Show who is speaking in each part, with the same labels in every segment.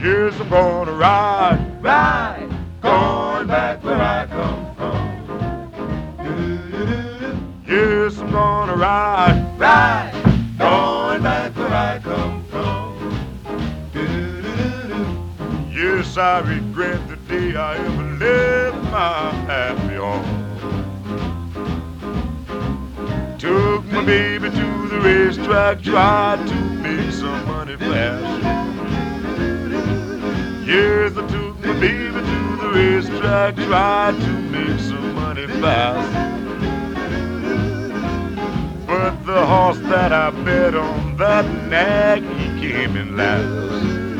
Speaker 1: Yes, I'm gonna ride,
Speaker 2: Ride,
Speaker 1: going back where I come from. Yes, I'm gonna ride,
Speaker 2: ride,
Speaker 1: going back where I come from. Yes, I regret the day I ever left my happy home. Took my baby to the racetrack, tried to make some money fast. Yes, I took my baby to the racetrack, tried to make some money fast. But the horse that I bet on, that nag, he came in last.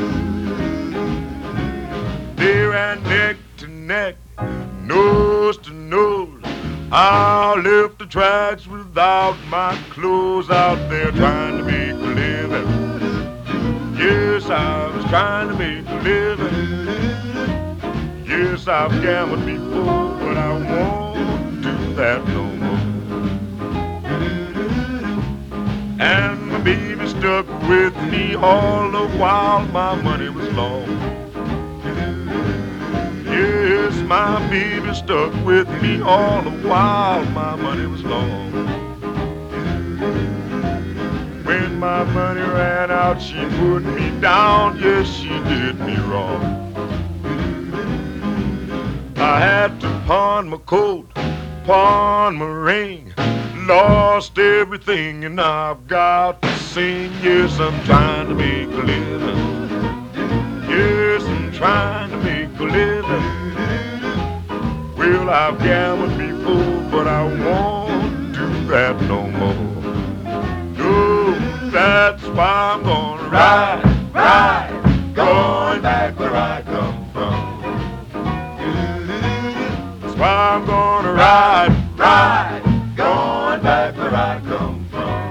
Speaker 1: They ran neck to neck, nose to nose. I left the tracks without my clothes, out there trying to make a living. Yes, I was trying to make a living. Yes, I've gambled before, but I won't do that no more. And my baby stuck with me all the while my money was long. Yes, my baby stuck with me all the while my money was long. When my money ran out, she put me down. Yes, she did me wrong. I had to pawn my coat, pawn my ring, lost everything, and now I've got to sing. Yes, I'm trying to make a living. Yes, I'm trying to make a living. Well, I've gambled before, but I won't do that no more. No, that's why I'm gonna ride,
Speaker 2: ride,
Speaker 1: going back where I come from. That's why I'm gonna ride,
Speaker 2: ride,
Speaker 1: going back where I come from.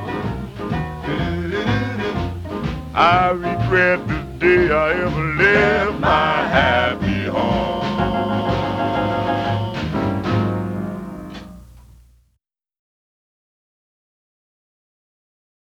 Speaker 1: I regret the day I ever left my happy